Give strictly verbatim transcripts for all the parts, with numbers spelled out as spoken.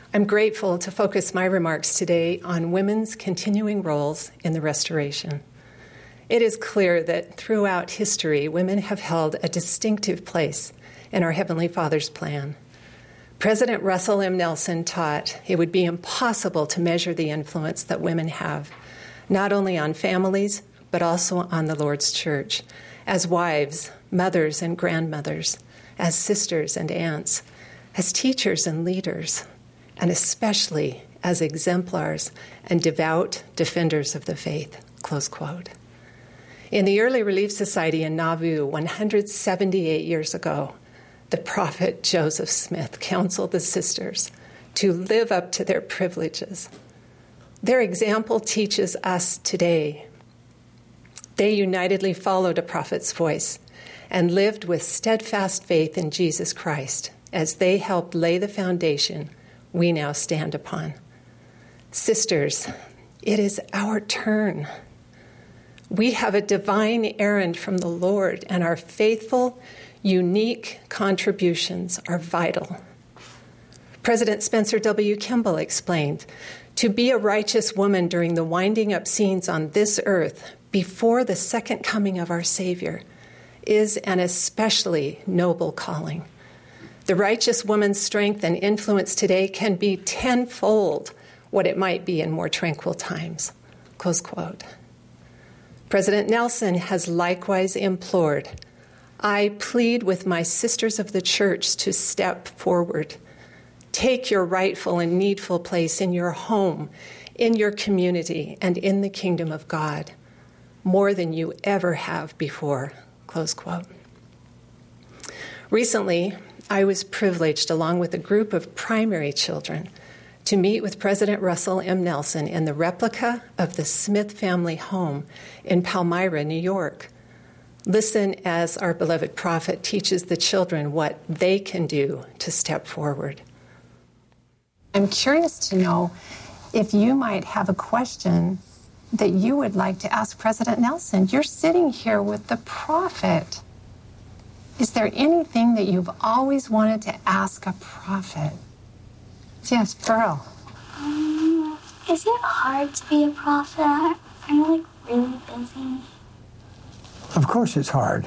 I'm grateful to focus my remarks today on women's continuing roles in the restoration. It is clear that throughout history, women have held a distinctive place in our Heavenly Father's plan. President Russell M. Nelson taught it would be impossible to measure the influence that women have, not only on families, but also on the Lord's church, as wives, mothers, and grandmothers, as sisters and aunts, as teachers and leaders, and especially as exemplars and devout defenders of the faith, close quote. In the Early Relief Society in Nauvoo one hundred seventy-eight years ago, the prophet Joseph Smith counseled the sisters to live up to their privileges. Their example teaches us today. They unitedly followed a prophet's voice and lived with steadfast faith in Jesus Christ as they helped lay the foundation we now stand upon. Sisters, it is our turn. We have a divine errand from the Lord, and our faithful, unique contributions are vital. President Spencer W. Kimball explained, "To be a righteous woman during the winding up scenes on this earth before the second coming of our Savior is an especially noble calling. The righteous woman's strength and influence today can be tenfold what it might be in more tranquil times." Close quote. President Nelson has likewise implored, "I plead with my sisters of the church to step forward. Take your rightful and needful place in your home, in your community, and in the kingdom of God, more than you ever have before." Close quote. Recently, I was privileged, along with a group of primary children, to meet with President Russell M. Nelson in the replica of the Smith family home in Palmyra, New York. Listen as our beloved prophet teaches the children what they can do to step forward. I'm curious to know if you might have a question that you would like to ask President Nelson. You're sitting here with the prophet. Is there anything that you've always wanted to ask a prophet? Yes, Pearl. Um, is it hard to be a prophet? I'm like really busy. Of course it's hard.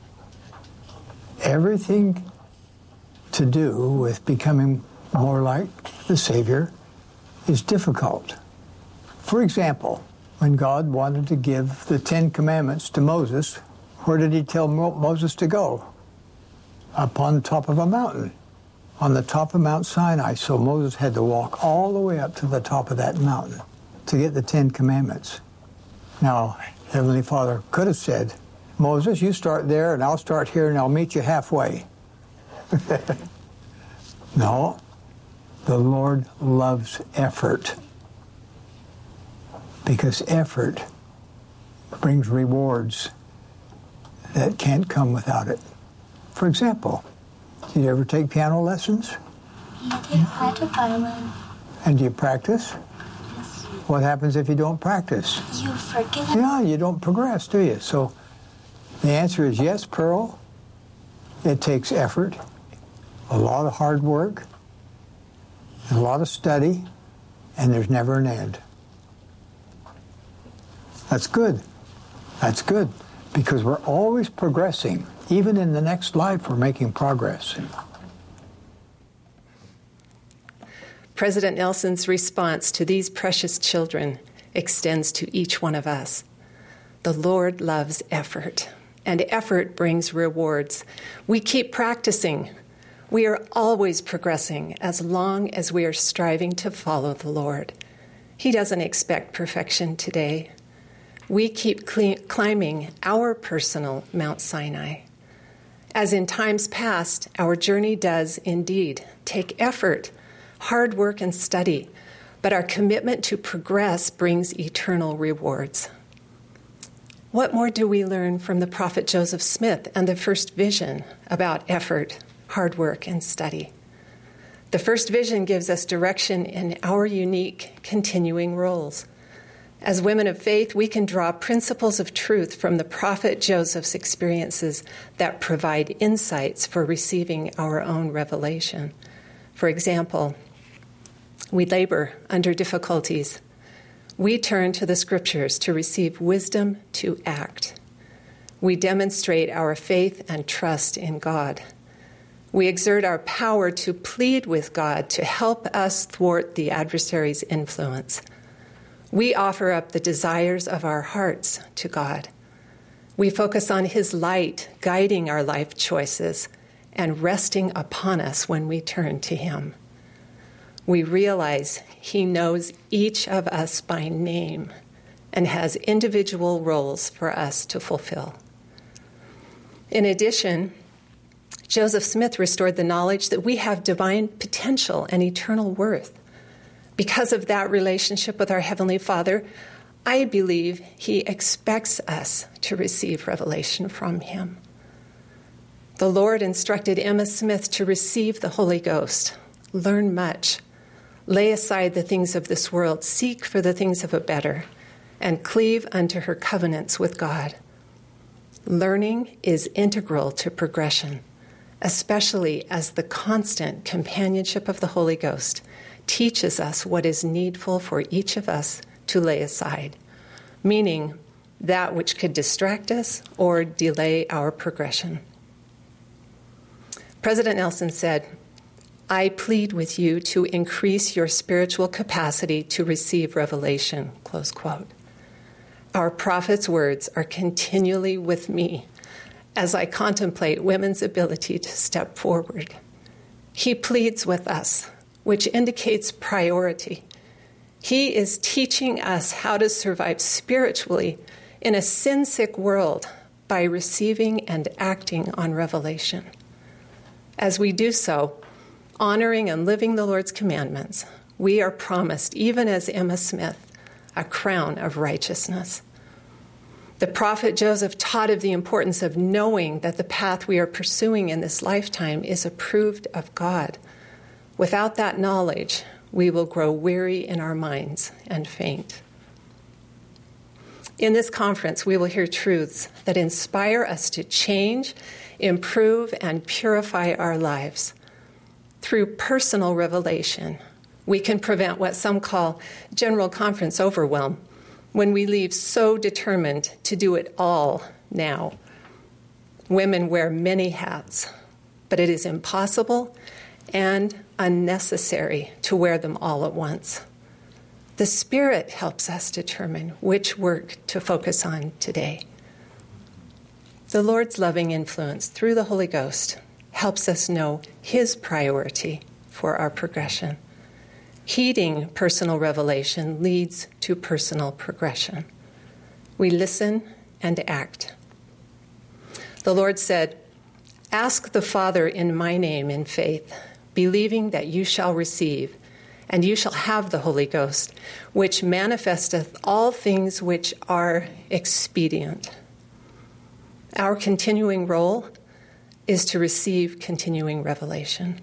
Everything to do with becoming more like the Savior is difficult. For example, when God wanted to give the Ten Commandments to Moses, where did he tell Mo- Moses to go? Up on top of a mountain, on the top of Mount Sinai. So Moses had to walk all the way up to the top of that mountain to get the Ten Commandments. Now, Heavenly Father could have said, "Moses, you start there and I'll start here and I'll meet you halfway." No, the Lord loves effort, because effort brings rewards that can't come without it. For example, did you ever take piano lessons? I did. I took violin. And do you practice? Yes. What happens if you don't practice? You forget. Yeah, you don't progress, do you? So the answer is yes, Pearl. It takes effort, a lot of hard work, and a lot of study, and there's never an end. That's good. That's good, because we're always progressing. Even in the next life, we're making progress. President Nelson's response to these precious children extends to each one of us. The Lord loves effort, and effort brings rewards. We keep practicing. We are always progressing as long as we are striving to follow the Lord. He doesn't expect perfection today. We keep cl- climbing our personal Mount Sinai. As in times past, our journey does indeed take effort, hard work, and study, but our commitment to progress brings eternal rewards. What more do we learn from the prophet Joseph Smith and the first vision about effort, hard work, and study? The first vision gives us direction in our unique continuing roles. As women of faith, we can draw principles of truth from the prophet Joseph's experiences that provide insights for receiving our own revelation. For example, We labor under difficulties. We turn to the Scriptures to receive wisdom to act. We demonstrate our faith and trust in God. We exert our power to plead with God to help us thwart the adversary's influence. We offer up the desires of our hearts to God. We focus on His light guiding our life choices and resting upon us when we turn to Him. We realize He knows each of us by name and has individual roles for us to fulfill. In addition, Joseph Smith restored the knowledge that we have divine potential and eternal worth. Because of that relationship with our Heavenly Father, I believe He expects us to receive revelation from Him. The Lord instructed Emma Smith to receive the Holy Ghost, learn much, lay aside the things of this world, seek for the things of a better, and cleave unto her covenants with God. Learning is integral to progression, especially as the constant companionship of the Holy Ghost teaches us what is needful for each of us to lay aside, meaning that which could distract us or delay our progression. President Nelson said, "I plead with you to increase your spiritual capacity to receive revelation," close quote. Our prophet's words are continually with me as I contemplate women's ability to step forward. He pleads with us, which indicates priority. He is teaching us how to survive spiritually in a sin-sick world by receiving and acting on revelation. As we do so, honoring and living the Lord's commandments, we are promised, even as Emma Smith, a crown of righteousness. The prophet Joseph taught of the importance of knowing that the path we are pursuing in this lifetime is approved of God. Without that knowledge, we will grow weary in our minds and faint. In this conference, we will hear truths that inspire us to change, improve, and purify our lives. Through personal revelation, we can prevent what some call general conference overwhelm, when we leave so determined to do it all now. Women wear many hats, but it is impossible and unnecessary to wear them all at once. The Spirit helps us determine which work to focus on today. The Lord's loving influence through the Holy Ghost helps us know His priority for our progression. Heeding personal revelation leads to personal progression. We listen and act. The Lord said, "Ask the Father in my name in faith, believing that you shall receive, and you shall have the Holy Ghost, which manifesteth all things which are expedient." Our continuing role is to receive continuing revelation.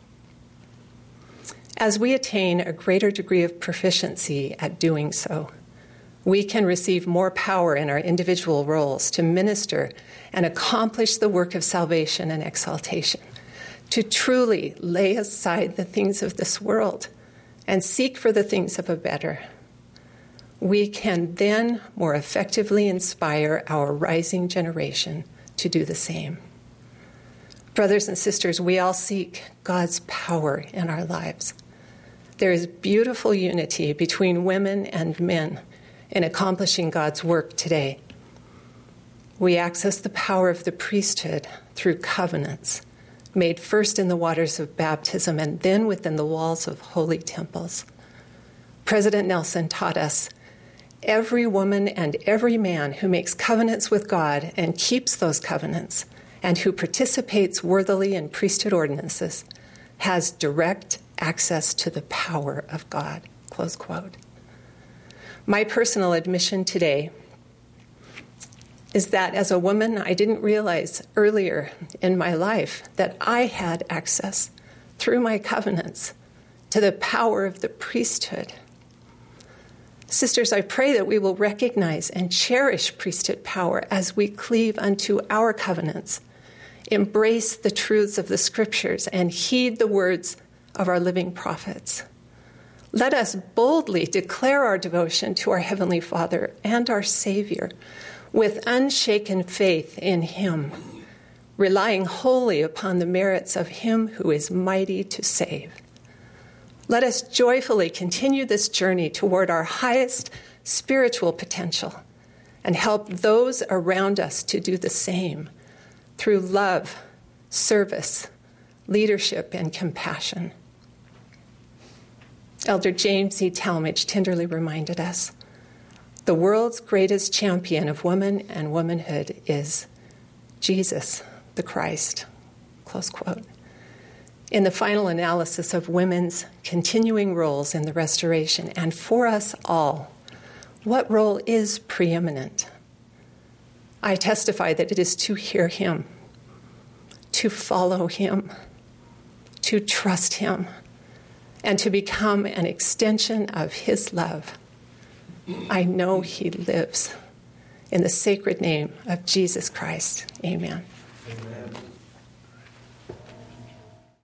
As we attain a greater degree of proficiency at doing so, we can receive more power in our individual roles to minister and accomplish the work of salvation and exaltation, to truly lay aside the things of this world and seek for the things of a better. We can then more effectively inspire our rising generation to do the same. Brothers and sisters, we all seek God's power in our lives. There is beautiful unity between women and men in accomplishing God's work today. We access the power of the priesthood through covenants, made first in the waters of baptism and then within the walls of holy temples. President Nelson taught us, every woman and every man who makes covenants with God and keeps those covenants and who participates worthily in priesthood ordinances has direct access to the power of God, close quote. My personal admission today is that as a woman, I didn't realize earlier in my life that I had access through my covenants to the power of the priesthood. Sisters, I pray that we will recognize and cherish priesthood power as we cleave unto our covenants, embrace the truths of the Scriptures, and heed the words of our living prophets. Let us boldly declare our devotion to our Heavenly Father and our Savior with unshaken faith in Him, relying wholly upon the merits of Him who is mighty to save. Let us joyfully continue this journey toward our highest spiritual potential and help those around us to do the same through love, service, leadership, and compassion. Elder James E. Talmage tenderly reminded us, the world's greatest champion of woman and womanhood is Jesus, the Christ. Close quote. In the final analysis of women's continuing roles in the restoration, and for us all, what role is preeminent? I testify that it is to hear Him, to follow Him, to trust Him, and to become an extension of His love. I know He lives. In the sacred name of Jesus Christ, amen. Amen.